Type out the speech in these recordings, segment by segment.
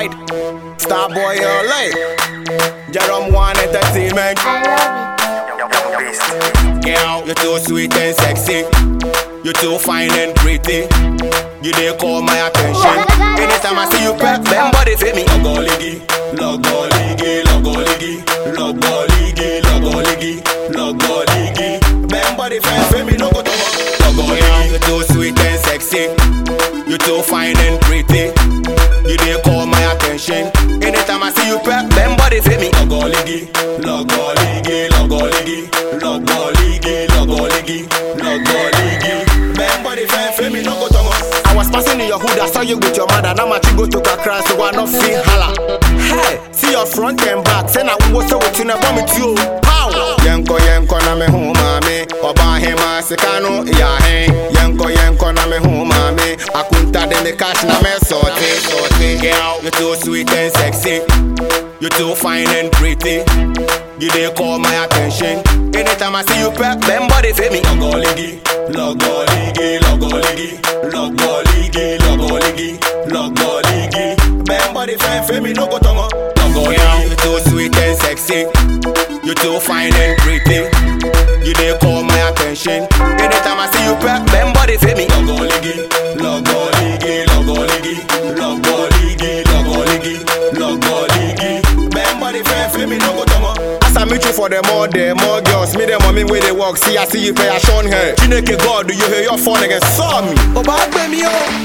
Worldwide, Starboy LA, Jerome One Entertainment. Girl, you're too sweet and sexy. You're too fine and pretty. You didn't call my attention. Anytime I see you prep, them body fit me. Logoligi, logoligi, logoligi, logoligi, logoligi, logoligi. Them body fit me, no go to logoligi. You're too sweet and sexy. You're too fine and pretty. You didn't call my attention. Anytime I see you prep, them body fit me. Logoligi, logoligi, logoligi, logoligi, logoligi, logoligi. Them body fit me, no go to I was passing in your hood, I saw you with your mother. Now my go to Accra, so I not feel holla. Hey, see your front and back. Say now what's up with you, now bomb it you. How? Yanko na me home, mami. Oba hema sekano, ya hey. Yanko na me home, mami. Akunta de me cash na me sorte. Girl, you're too sweet and sexy. You're too fine and pretty. You didn't call my attention. Anytime I see you prep, them body fit me. Logoligi, logoligi, logoligi, logoligi, logoligi, logoligi. Them body fit me, no go tongo. Logoligi, you're too sweet and sexy. You're too fine and pretty. You didn't call my attention. Anytime I see you prep, them body fit me. Logoligi, logoligi, logoligi, logoligi, logoligi, logoligi. Them body fit me, no go tongo. I meet you for them all day, more girls, me them mommy where they walk. See, I see you pay a Sean hair. Chineke God, do you hear your phone again? Saw me. Oh, bad baby,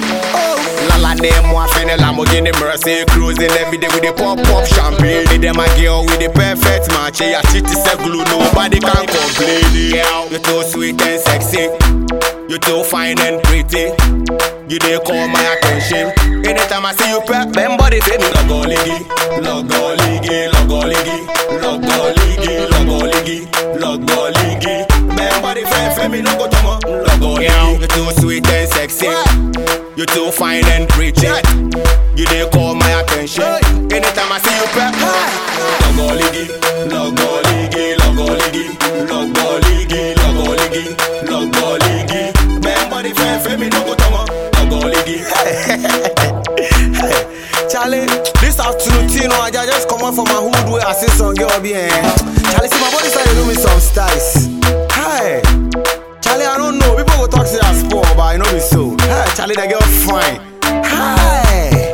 oh. Lala name one finna Lamborghini Mercy, cruising every day with the pop champagne. Need them a girl with the perfect match. Yeah, shit is a glue, nobody can complain. Girl, you're too sweet and sexy. You're too fine and pretty. You didn't call my attention. Anytime I see you prep, them body fit me. Logoligi, logoligi, logoligi, logoligi, logoligi, logoligi. Them body fit me, no go tomo. Logoligi, you're too sweet and sexy. You're too fine and pretty. You didn't call my attention. Anytime I see you prep, logoligi, logoligi, logoligi, logoligi, logoligi, logoligi. Them body fit me, no go tomo. Charlie, this afternoon, you know, I just come out from my hood where I see some girl bien. Charlie, see my body started doing me some styles. Hey, Charlie, I don't know. People go talk to that sport, but I know me so. Hey, Charlie, that girl fine. Hey.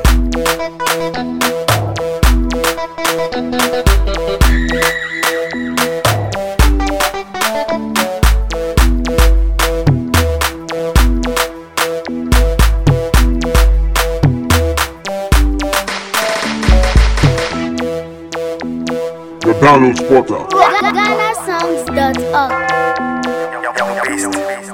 The download spotter. GhanaSongs.org.